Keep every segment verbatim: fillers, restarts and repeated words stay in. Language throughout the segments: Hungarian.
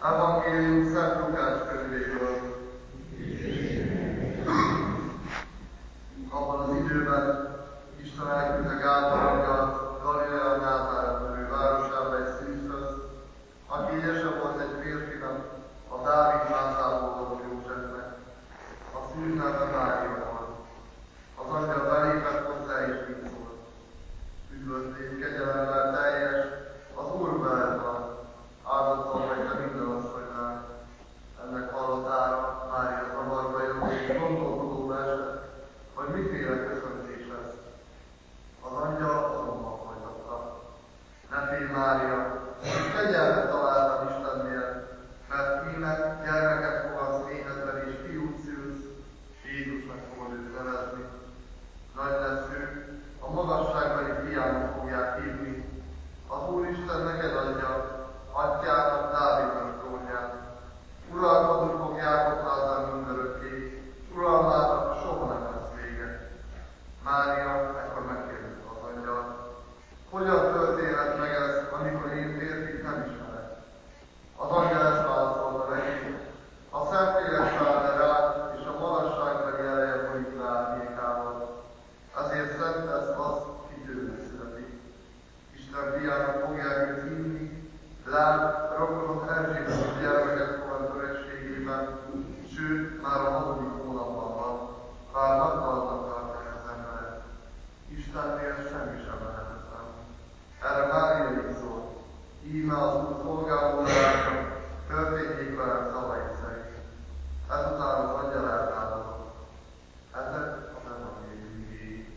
Evangélium Szent Lukács könyvéből. Abban az időben Isten elküldte Gábor angyalt Galilea Názáret nevű városába egy szűzhöz, aki égyese volt egy férfinak, a Dávid házából való Józsefnek. A szűz neve Mária volt. Az angyal belépett hozzá és így szólt: üdvözlégy, kegyelemmel teljes, az Úr veled van, áldottan vagy te minden asszonynál. Ennek hallatára Mária zavarba jött, és gondolkodóba esett, hogy miféle köszöntés lesz. Az angyal azonban folytatta: ne félj, Mária, és kegyelmet találtam Istennél, mert íme gyermeket fogadsz éhezben, és fiút szülsz, Jézusnak fogod őt nevezni. Nagy lesz ő, a magasságbeli fiának fogják hívni. Az Úristen neked adja, atyának, Dávidnak trónját. Uralkodni fog Jákob házán mindörökké, uralmának soha nem lesz vége. Mária ekkor megkérdezte az angyal: hogyan történhet meg ez, amikor én férfit nem ismerek? Az angyal ezt válaszolta neki: a Szentlélek száll le rád, és a magasságbeli ereje folyik le árnyékával. Ezért szent lesz az, ki tőle születik. Isten fiának fogják őt hívni, lám, rokonod Erzsébet gyermeket fogad öregségében, sőt, már a hatodik hónapban van, bár naptalannak tartják az emberek. Istennél semmi sem lehetetlen. Erre Mária így szólt: íme az Úr szolgálójának, történjék velem szavai szerint. Ezután az angyal eltávozott. Ezek az evangéliumi.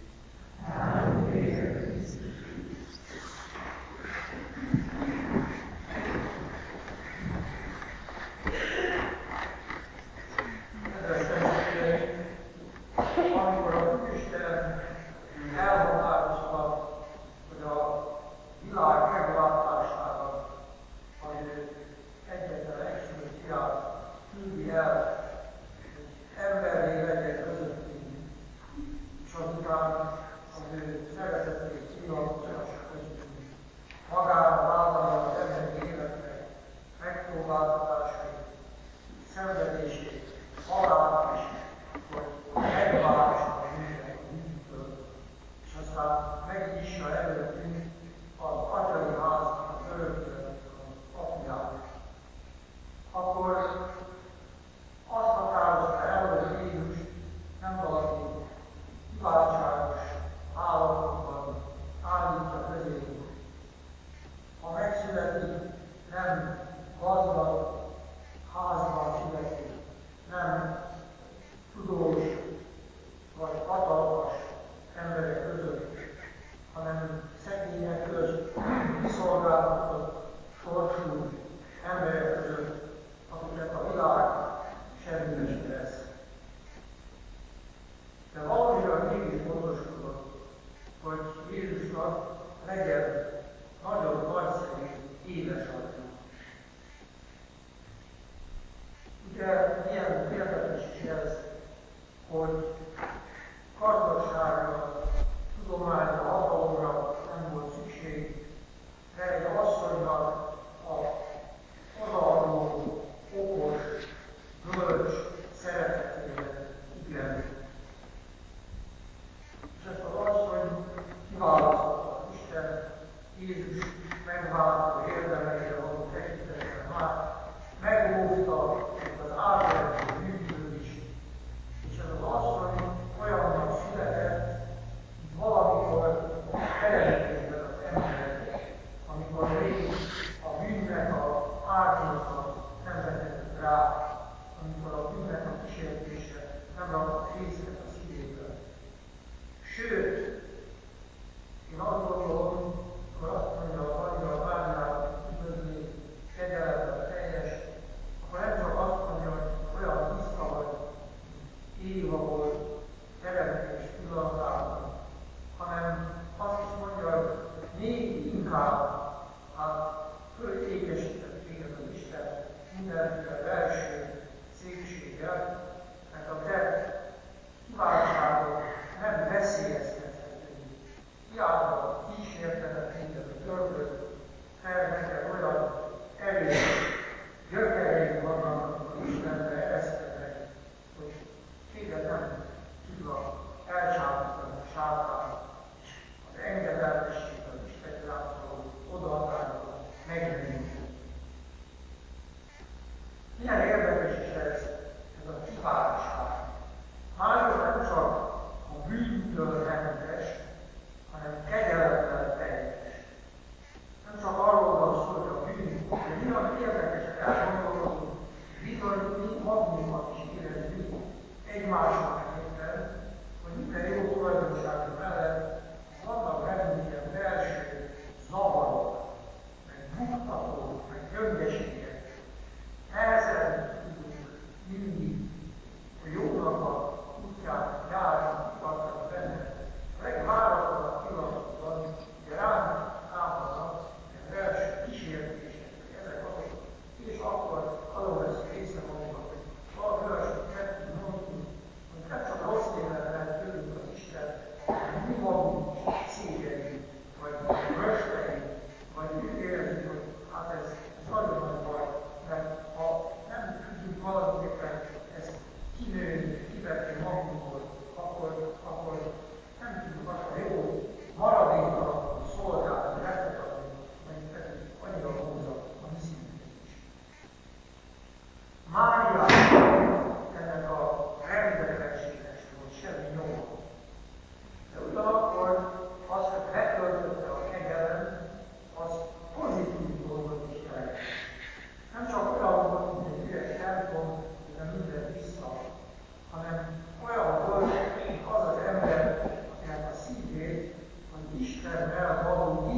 Amikor az Isten elhatározta, hogy a világ megváltására az ő egyetlen egyszülött fiát küldi el, hogy emberré legyen közöttünk, és azután az ő szeretetét nyilatkozhassa köztünk, magára vállalja az emberi életnek megpróbáltatásait, szenvedését, halálát is, hogy megváltsa minket a bűntől, és aztán megnyissa előttünk az atyai háznak az örökkének az apját. Akkor azt határozta el, hogy Jézus nem valami kiváltságos állapotban állítja közénk. Ha megszületik, nem gazdag házban születik, nem tudós vagy hatalmas emberek között, hanem szegények közt, kiszolgáltatott, sorsú emberek között, akiket a világ semmibe sem tesz. De valamiről mégis gondoskodott, hogy Jézusnak legyen nagyon nagyszerű édesanyja. Ugye milyen érdekes is ez, hogy gazdagságra, tudományra, hatalomra nem volt szükség, de egy asszonynak a odaadó, okos, bölcs szeretetére igen. És ezt az asszony kiválasztotta Isten Jézus megváltó érdemeire való tekintetben már megóvta az átmeneti bűntől is. És ez az asszony olyannak született, mint valamikor teremtésben az emberek, amikor még a bűnnek a árnyalata nem vetett rá, amikor a bűnnek a kísértése nem rakott fészket a szívében. Sőt, én azt gondolom, hogy azt mondja a angyal Máriának, üdvözlégy, kegyelemmel teljes, akkor nem csak azt mondja, hogy olyan tiszta vagy, Éva volt teremtés pillanatában, hanem azt is mondja, hogy még inkább hát fölékesített téged az Isten mindenféle belső szépséggel, mert a te kiváltságod nem veszélyeztethető. Hiába kísértenek téged a görböd, fel neked olyan erős gyökeret,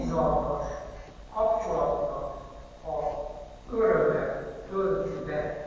bizalmas kapcsolatnak a öröme tölti be.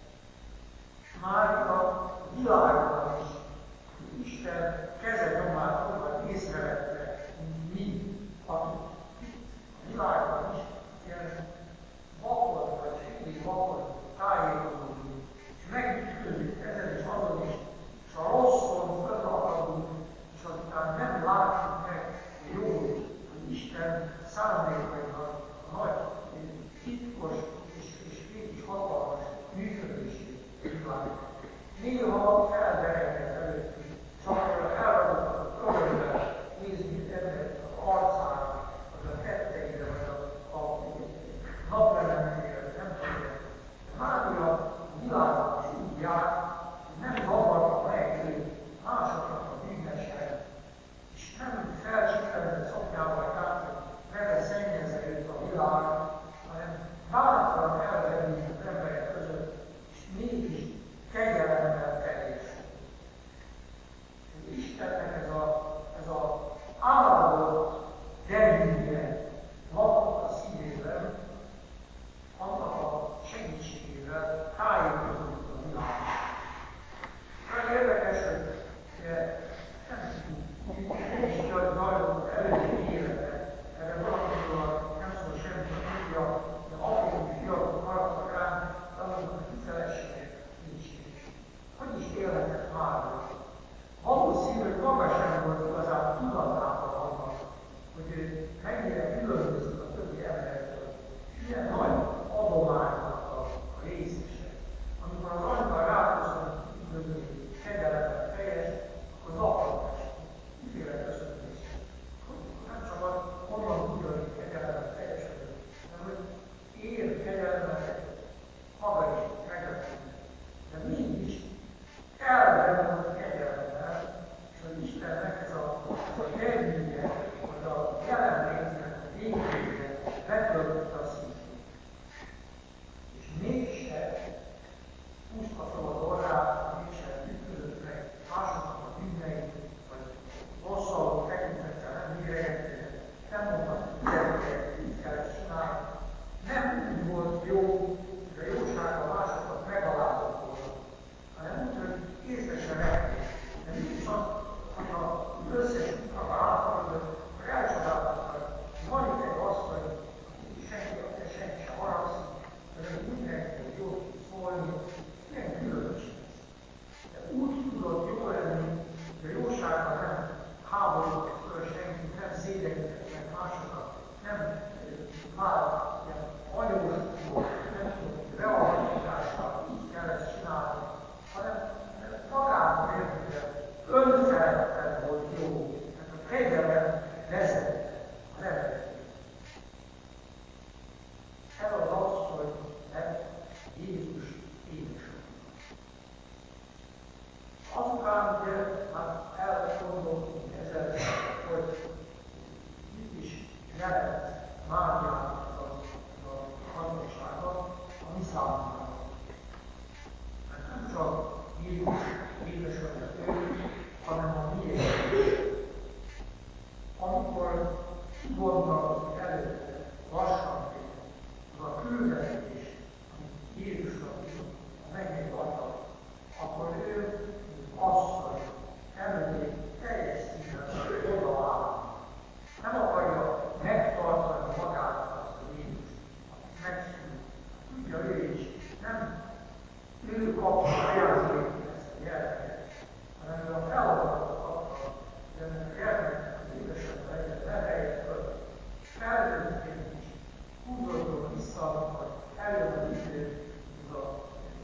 Már a világban is Isten keze nyomát fogva észrevette, mi, akik a világban is ilyen vakon vagy félig vakon tájékozódunk, és megütközünk ezen és azon is, és a rosszon fönakadunk, és azután nem látjuk meg a jót, hogy Isten szándékainak a nagy, titkos és, és mégis hatalmas működését világban. Néha felderengett előttünk, és akkor elragadott örömmel nézni ennek az arcára, vagy a tetteire, vagy a, a naplementére, nem tudom. Mária a világban is úgy jár, hogy nem zavarta meg őt másoknak a bűnesen, és nem felcsipelve szoknyával járt, hogy ne szennyezze őt a világ, hanem bátran elvenni az emberek között, és mégis kegyelemmel teljes. Istennek ez a, ez a áldott reménye lakott a szívében, annak a segítségével tájékozódott a világ. Olyan érdekes, hogy nem tudjuk, hogy is zajlott előző életet, erre valamikor nem szól semmit a Biblia, de apróbbi fiatalok maradtak rám, de azoknak a hitelességek nincs. Hogy is élhetett már? Valószínű, hogy maga sem volt igazán tudatában annak, hogy ő mennyire különbözik a többi embertől. Ilyen nagy adománynak a, a részese. Amikor az anyuka ráköszön, üdvözlődik, kegyelemben teljes, akkor zavarba esik. Miféle köszöntés. Nem csak az, honnan tudja, hogy kegyelemben teljes vagyok, hanem hogy ér kegyelemben teljes. Maga is meglepődik. De mégis elvenül a kegyelemmel, és az Istennek ez a, ez a terménye, vagy a jelenlétnek a végéje betöltötte a szívét. És mégse húzta fel az orrát, mégse ütközött meg másoknak a bűneit, vagy rosszaló tekintettel nem méregette, nem mondta, hogy gyerekek, így kell csinálni. Nem úgy volt jó, hogy a jósága másokat megalázott volna, hanem úgy, hogy észre se vették. De mégis az, hogyha összesítanak a hátraülőt, akkor elcsodálkoznak, hogy van itt egy asszony, aki senki, aki senki se haragszik, de mindenkinek jót tud szólni, ilyen különös. De úgy tudott jó lenni, hogy a jósága nem háborodott föl senkit, nem szégyenített meg másokat, nem vált ilyen anyósból, nem tudom, realitással így kell ezt csinálni, hanem magában értően önfeledten volt jó, mert a kegyelem vezette az embereket. Ez az asszony lett Jézus édesapja. Azután ugye már elgondoltunk ezzel, hogy mit is jelent Máriának a hajtósága a mi számunkra. Mert nem csak Jézus édesapja ő, hanem a miénk is. Amikor kigondolkozik előtte lassanként az a küldetés, amit Jézusnak bizony a mennyei adta, akkor ő, mint asszony, előtt teljes szívvel odaáll. Nem akarja megtartani magát azt a Jézust, aki megszűnt. Tudja ő is, nem ő kapta ajándékot ezt a gyermeket, hanem ő a feladatot kapta, hogy ennek a gyermeknek az édesapja legyen nevelje föl. Felnőttként is húzódjon vissza, amikor eljön az idő, hogy a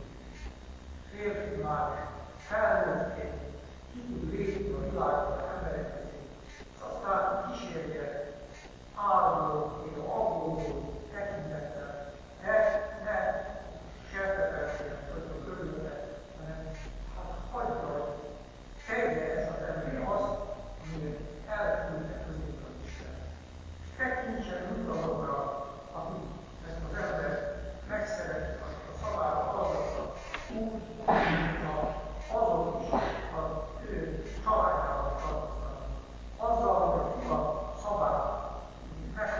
férfi már felnőttként ki tud lépni a világban az emberek közé, és aztán kísérje áldó, még aggódó tekintettel, de ne serteteljen földön körülötte, hanem hát hagyja, hogy tegye ez az ember azt, amiért elküldte középen az Isten. És tekintsen mindazokra, akik ezt az ember megszereti, akik a szavára hallgatnak, úgy, mint azok is az ő családjához tartoznak. Azzal, hogy a fia szavát meg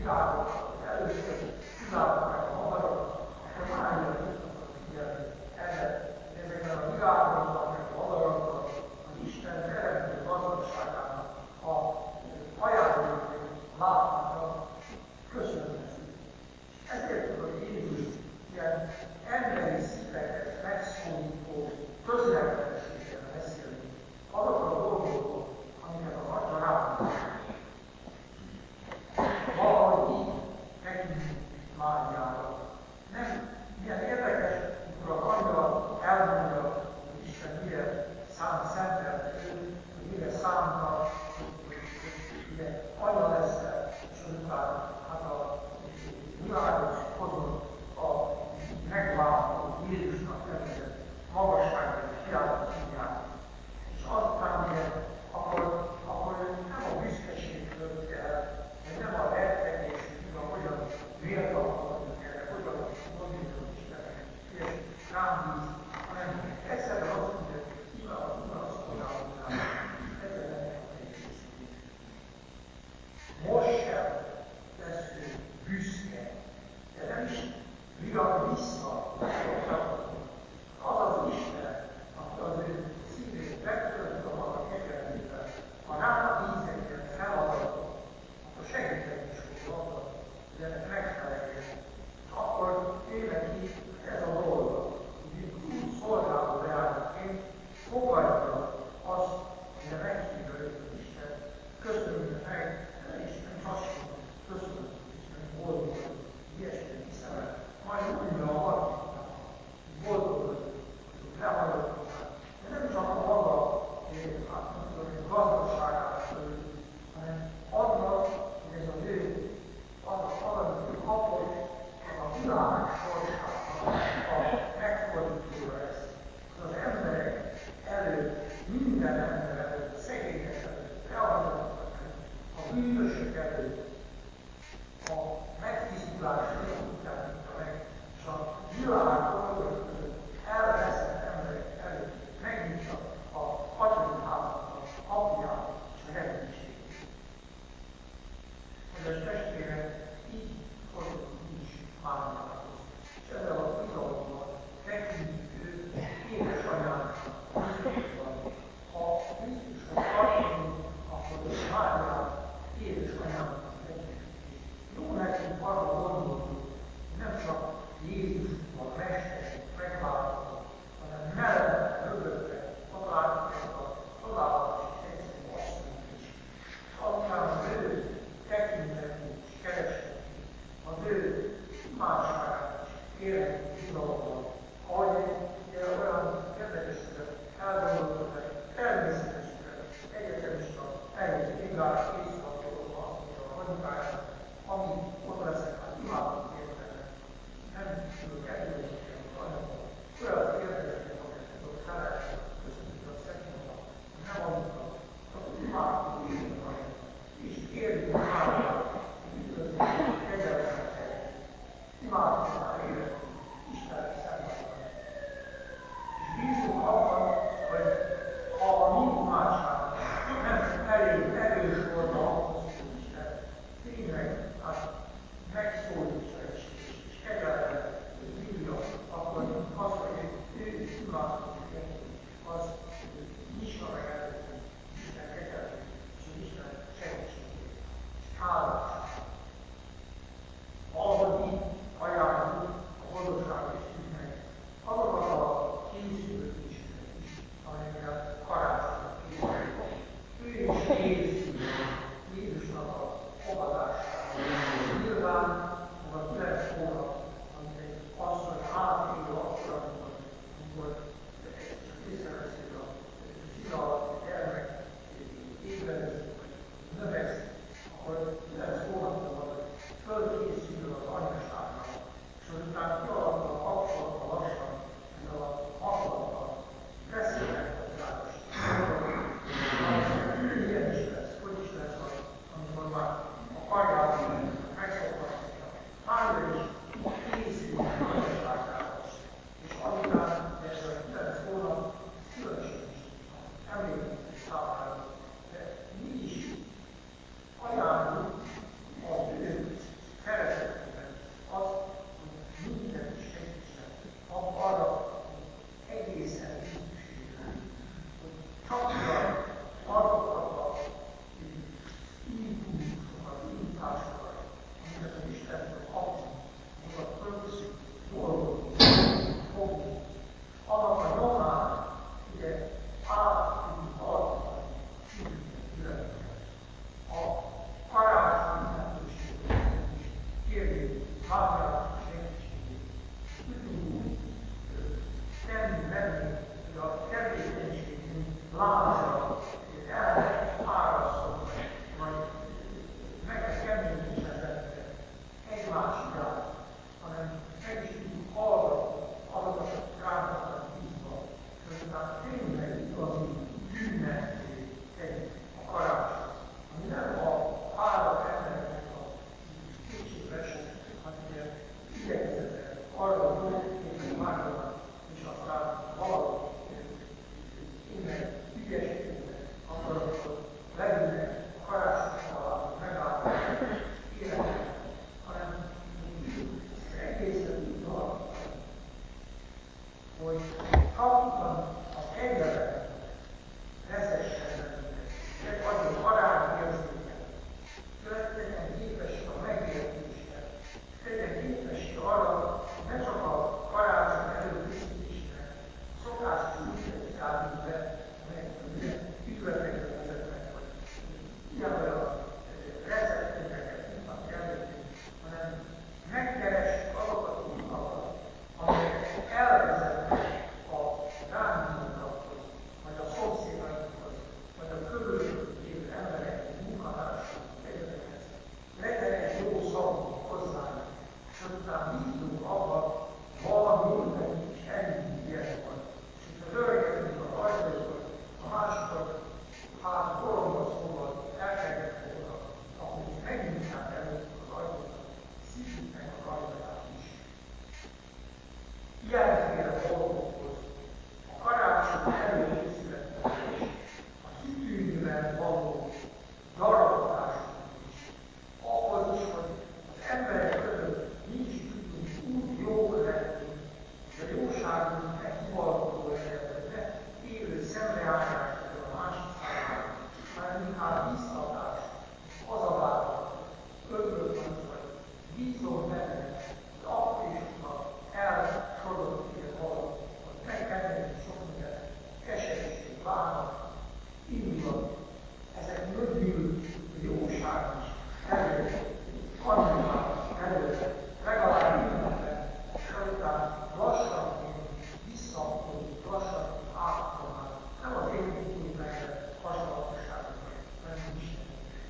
világot, először csinálta meg a madarat, akkor már ilyen tudtatok figyelni erre, ezekben a világokban, meg a madarakban az Isten teremtő gazdaságának a ajándékait láthatnak, köszönhetünk. Ezért tudod Jézus ilyen emberi szíveket megszólító közvetlenséggel beszélni azokról a dolgokról, amiket a vacsorában valahogy így tekintünk Máriára. Nem, milyen érdekes, amikor az angyal elmondja, hogy Isten mire szám szentelt ő, hogy mire számra, hogy ugye anya lesz-e, és azután hát a világos hozott a megváltó Jézusnak nevezett magasságra és hiába hívják. És aztán ugye, akkor, akkor nem a büszkeség tölti el, nem a rettegésünk, a hogyan méltatlanunk erre, hogyan mondjuk Istennek, és rám bíz, hanem egyszerűen azt mondja, hogy íme a unalszolgálatán, ezzel nem megkészítünk. Most sem lesz ő büszke, de nem is riad vissza, az az Isten, aki az ő szívét megtölti a maga kegyelemében, ha rá bízeket feladatot, akkor segíteni is fog abban, hogy ennek megfeleljen. És akkor tényleg így ez a dolga, hogy úgy szolgáló leányként fogadja azt, hogy meghívja őt az Isten, köszönjük meg, nem is nem azt mondom, köszönjük, Isten boldog, hogy ilyesmit hiszem el, majd újra a harmadiknál, hogy boldog vagyok, hogy lehajlottunk el. De nem csak a maga, hát nem tudom, hogy gazdaságát fölül, hanem annak, hogy ez az ő, az, az, amit ő kapott, az a világ sorsának a megfordítója lesz. Az emberek előtt, minden ember előtt, a szegények előtt, elhagyottak előtt, a bűnösök előtt, a megtisztulás után nyitja meg, és a világ dolgok között elveszett emberek előtt megnyitja a atyaik háznak az apját és a reménységét. Kedves testvérek, így fogjuk mi is Máriához. És ezzel a bizalommal tekintjük őt édesanyának Krisztusban. Ha Krisztushoz tartozunk, akkor Máriát édesanyának tekintjük. Jó nekünk arra gondolni, nem csak Jézus a Mester megváltozó, hanem mellette, mögötte, találjuk ezt a csodálatos és egyszerű asszonyt is. És aztán az ő tekintetét is kereshetjük, az ő imádságát is kérhetjük bizalommal. Ahogy ugye olyan érdekes ezek elgondolkodnak, természetesen egyetemista elég igaz készítatolóban azt mondja a anyukáját, ami ott leszek, hát imádok értene. Nem tudok előzni az anyagban. Olyan kérdezeket, amiket tudok felelni, köszönjük a szentmondat, nem amukat, akkor imádok értene. És kérjük Máriát, hogy üdvözlően kegyelmet helyet. Imádok már életünk, Istennek szentmondat. És bízunk abban, hogy ha a mi imádságunk nem elég erős volt ahhoz, hogy Isten tényleg hát megszólítsa és, és kegyelmet hívja, akkor az, hogy ő imádkozik, az nyissa meg előttünk Isten kegyelmet és az Isten segítségét. Hálás! Ahogy így ajánljuk a boldogságot és tűznek, azokat a készülő kicsiket is, amelyekkel karácsonyra készül. Ő is készül Jézusnak a fogadására. Nyilván az a kilenc hónap, amit egy asszony átélő akkor, amikor, amikor csak észreveszik a szína alatt a gyermek ébredezik, vagy növekszik, akkor kilenc hónapban van, hogy fölkészül az anyaságra, és azután kialakul a kapcsolatban lassan ezzel a hatlattal, beszélhetőzáros dolgok. Ilyen is lesz, hogy is lesz az, amikor már a karjában megszokhatja. Mária is készül a anyaságára, és azután ez a kilenc hónap különösen is emlékezik számára. De mi is ajánljuk az ő Istentől kapni, azokat fölviszünk, dolgozni, fogni. Annak a nyomán, ugye, át tudunk alakítani, tudjuk életünket. A karácsony lehetőségét is kérjük, vágyják segítségét. Tudjunk úgy tenni, menni, hogy a tevékenységünk lázra elárasztod, vagy meg keményített egymás irány, hanem meg is tudjuk hallgatni azokat a ránokat bízva, és aztán tényleg igazi ünnepé egy a karácsony, ami nem a fáradt embereknek a kétségbeesett, hanem ugye igyekezetek arra a dolgokért vágyanak, és aztán valahogy tényleg ügyeskednek, akkor leülnek a karácsony alá, megállnak életet, hanem az egészen úgy alakítani, hogy kaptan a kegyelem vezessen bennünket, egy adjon arányérzéket, legyen képes a megértésre, legyen képes arra, hogy ne csak a karácsony előkészítésnek szokásos ügyeket járjunk be, amelyek ügyletekre vezetnek, vagy ilyen olyan recepteket tudnak előttünk, hanem megkeressük azokat a utakat, amelyek elvezetnek a rándunkhoz, vagy a szomszédainkhoz, vagy a körülöttünk élő emberekhez, munkatársakhoz, egyebekhez. Legyen egy jó szavunk hozzájuk, és azután bízunk abban, valami mindenki is elindít ilyenkor. És hogyha örögetünk a rajzaikat, a másikat, hát koromba szóval elkergetve oda, akkor is megnyitják előttük az ajtókat, szívjuk meg a rajzaját is. Ilyenféle dolgokhoz a karácsony előkészületnek is, a kitűnően való darabodásnak is, ahhoz is, hogy az emberek között mi is tudjunk úgy jók lenni, hogy a jóságunk ne hivalkodó legyen, hogy ne élő szemreállás legyen a másik számára, hanem inkább biztatás, hazavállás, örülök, vagy bízom benne, hogy akkor is, ha elsodott ilyen valami, hogy megkenni sok minden, keserűség, bánat, indulat, ezek mögül a jóság is előtt, annyival előtt, legalább mindenben, és azután lassanként visszakodunk, lassanként átformálunk, nem az én úgy meg hasonlatosságoknak, hanem Isten.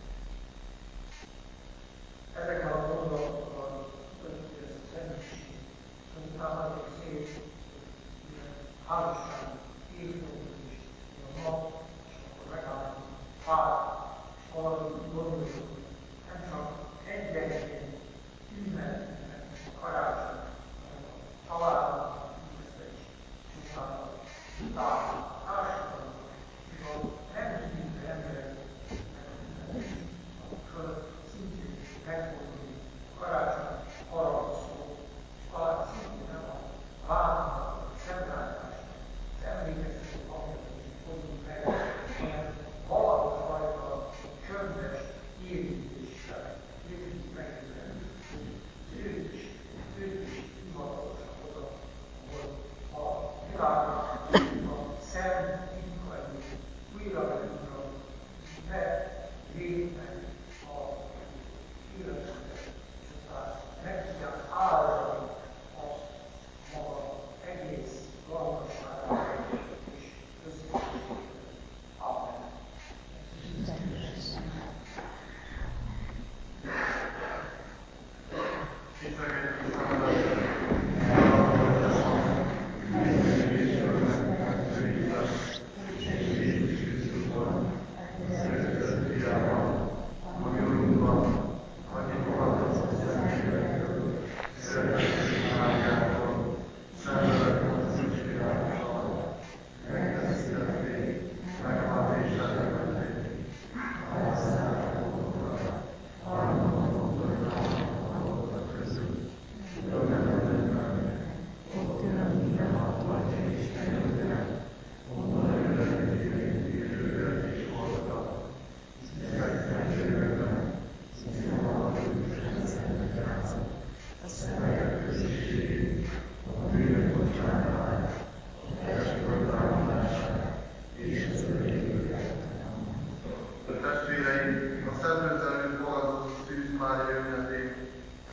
Ezekkel a gondolatokkal tudjuk, hogy ez a személyiség, azután nagyon szép házasság évfordul is, a nap, és akkor megállunk pár, és valahogy gondoljuk, hogy nem csak egyenként ünnepnek a karácsony, hanem a családnak ünnepve is, és utána utána a társadalomnak, és a nem hívő embereknek a ünnepve is, amikor szintén megfordul a karácsony arra szó, és talán szintén nem a bánatnak, a szemrányásnak, az emlékeztető papírnak is fordul meg, hanem valahogy rajta csöndes érintéssel érjük meg őket, hogy ők is, ők is hivatalosak oda, ahol a világnak a szent titka előtt újra meg újra belépnek a életüket, és aztán meg tudják áldani azt maga egész gazdaságát és közösségét. Amen.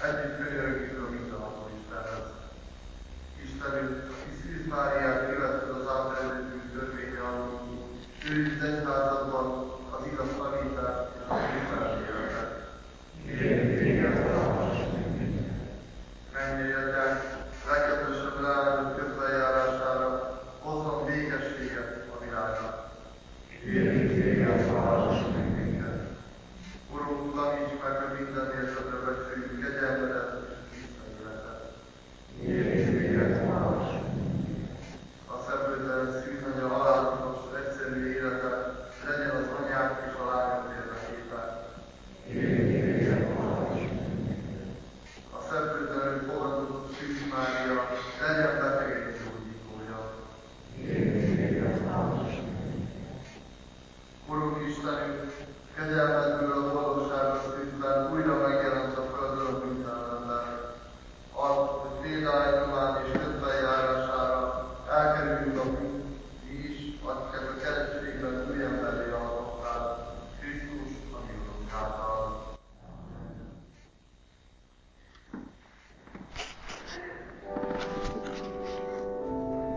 együtt könyörögjük